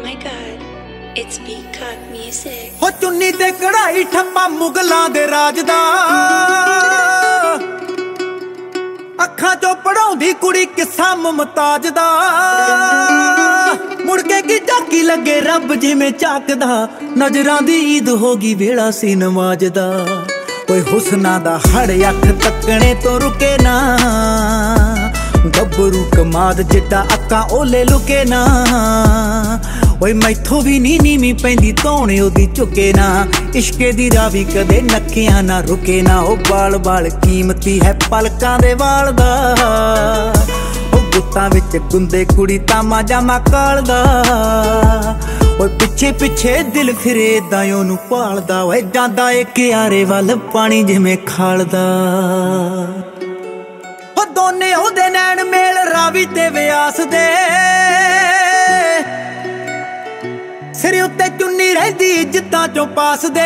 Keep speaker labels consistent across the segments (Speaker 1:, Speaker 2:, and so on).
Speaker 1: my god, it's Peacock Music.
Speaker 2: हो चुन्नी ते कढ़ाई ठप्पा मुगलां दे राज दा, अखां चों पढ़ाउंदी कुड़ी किस्सा मुमताज दा। मुड़ के की झाकी लगे रब जिवें झाकदा, नजरां दी ईद होगी वेला सी नमाज दा। ओए हुस्ना दा हड़ अख तकने तो रुके ना, गब्बरू कमाद जिड्डा अक्कां ओले लुके ना। ओए मैथों भी नी नीवी पैंदी धौणे ओदी झुके ना, इश्के दी रावी कदे नक्कियां ना रुके ना। ओ बाल बाल कीमती है पलकां दे वाल दा, ओ गुत्तां विच गुंदे कुड़ी तामा जामा कालदा। ओए पिछे पिछे दिल फिरे दा ओनू भालदा, ओए जांदा ए क्यारे वल पानी जिवें खालदा। ओ दोने ओदे नैन मेल रावी ते व्यास दे, सिर उत्ते चुन्नी रहिंदी इज्जतां चों पास दे।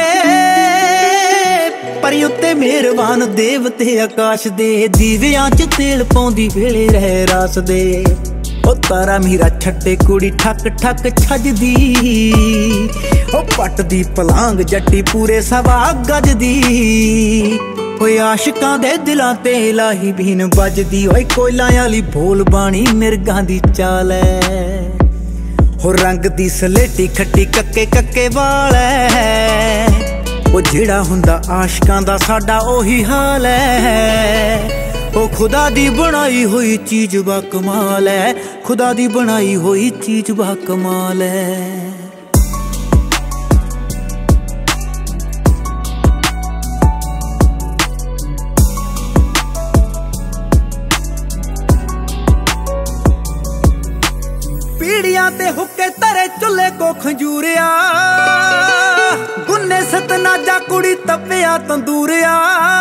Speaker 2: परी उत्ते मेहरबान देवते आकाश दे, दीवियां च तेल पाउंदी वेले रह रास दे। ओ तारा मीरा छड्डे कुड़ी ठक ठक छजदी, ओ पट दी पलांग जट्टी पूरे सवा गज दी। ओए आशिकां दे दिलां ते इलाही बीन बजदी, ओए कोयलां आली बोल बाणी मिर्गां दी चाल ऐ। हो रंग दी सलेटी खट्टी कक्के कक्के वाल है, ओ जिहड़ा हुंदा आशिकां दा साडा ओही हाल है। ओ खुदा दी बनाई हुई चीज बा कमाल है, खुदा दी बनाई हुई चीज बा कमाल है। पीड़ियां ते हुक्के धरे चुल्हे को खंजूरिया, गुन्ने सतनाजा कुड़ी तप्पिया तंदूरिया।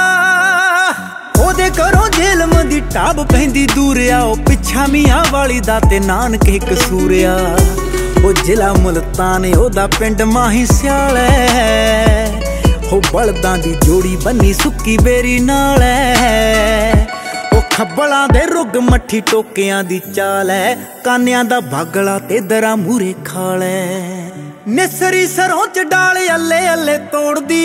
Speaker 2: ओदे घरों जेलम दी टाब पैंदी दूरिया, ओ पिछा मियां वाली दा ते नानके कसूरिया। ओ जिला मुल्तान ओदा पिंड माही स्याल है, हो बलदां दी जोड़ी बन्नी सुक्की बेरी नाल है। खब्बलां दे रुग मट्ठी टोकियां दी चाल है, कानियां दा भागला ते दरा मूरे खाल है। निसरी सरों च डाल अल्ले अल्ले तोड़दी,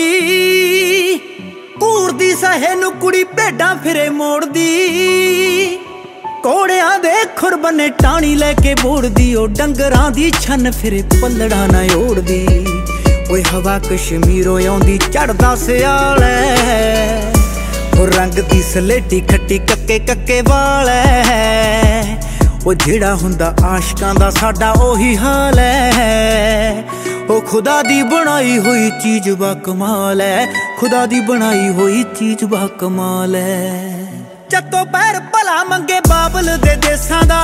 Speaker 2: घूरदी सहे नू कुड़ी भेडां फिरे मोड़दी। कोड़ियां दे खुर बन्ने टाणी लैके बोड़दी, ओ डंगरां दी छन फिरे पल्लड़ा ना ओड़दी। ओए हवा कश्मीरों आउंदी चढ़दा सियाल है, ओ रंग दी सलेटी खट्टी कक्के कक्के वाल है। ओ जिहड़ा हुंदा आशिकां दा साडा ओही हाल है। ओ खुदा दी बनाई हुई चीज बा कमाल है, खुदा दी बनाई हुई चीज बा कमाल है। चत्तो पैर भला मंगे बाबल दे देसां दा,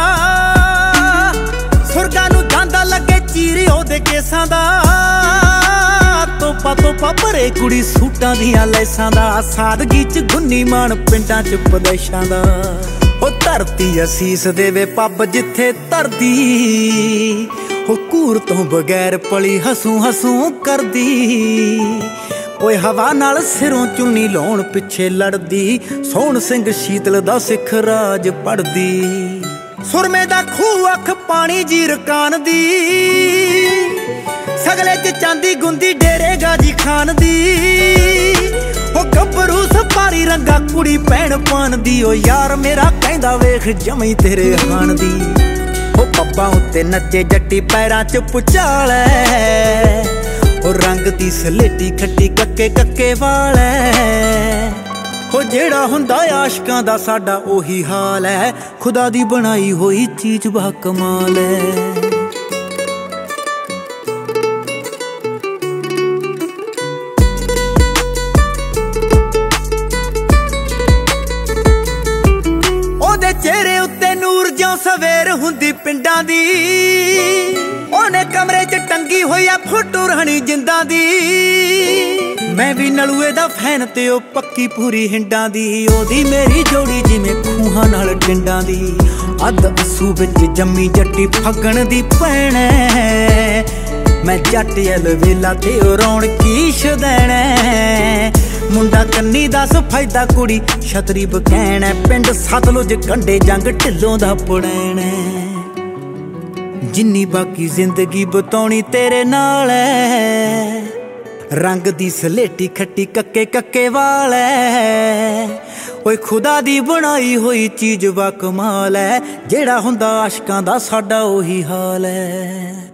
Speaker 2: सुरगां नू जांदा लगे चीरी ओदे केसां दा। तोपा तोपा भरे कुड़ी सूटां दियां लैसां दा, सादगी च गुन्नी मान पिंडां च प्रदेशां दा। ओ धरती असीस देवे पब जिथे धरदी, ओ कूर तो बगैर पली हसूं हसूं करदी। ओए हवा नाल सिरों चुन्नी लाउण पिछे लड़दी, सोहण सिंह शीतल दा सिख राज पढ़दी। सुरमे दा खूह अख पानी जीर कान दी, सगले च चांदी गुंदी डेरे गाजी खान दी। ओ गब्बरू सपारी रंगा कुड़ी भैन पान दी, ओ यार मेरा कहंदा वेख जमी तेरे हान दी। ओ पब्बां उत्ते नच्चे जट्टी पैरां च पुचाल है, ओ रंग दी सलेटी खट्टी कक्के कक्के वाल है। हो जेड़ा हुंदा आशिकां दा साडा ओही हाल है, खुदा दी बनाई होई चीज बा कमाल है। चेहरे उत्ते नूर जो सवेर हुंदी पिंडां दी, ओने कमरे च टंगी होई आ फोटो रहनी जिंदां दी। मैं भी नलुए दा फैन ते ओ पक्की पूरी हिंडां दी, ओदी मेरी जोड़ी जिवें खूहां नाल टिंडां दी। अध असू विच जम्मी जट्टी फगण दी भैण ऐ, मैं जट अलवेला ते ओ रौणकी शदैण ऐ। मुंडा कन्नी दस फायदा कुड़ी छतरी बकैन है, पिंड सतलुज कंडे जंग ढिल्लों दा पुड़ैन है। ਜਿੰਨੀ ਬਾਕੀ ਜ਼ਿੰਦਗੀ ਬਤਾਉਣੀ ਤੇਰੇ ਨਾਲ ਐ। ਰੰਗ ਦੀ ਸਲੇਟੀ ਖੱਟੀ ਕੱਕੇ ਕੱਕੇ ਵਾਲ ਐ। ਓਏ ਖੁਦਾ ਦੀ ਬਣਾਈ ਹੋਈ ਚੀਜ਼ ਵਾ ਕਮਾਲ ਐ। ਜਿਹੜਾ ਹੁੰਦਾ ਆਸ਼ਕਾਂ ਦਾ ਸਾਡਾ ਉਹੀ ਹਾਲ ਐ।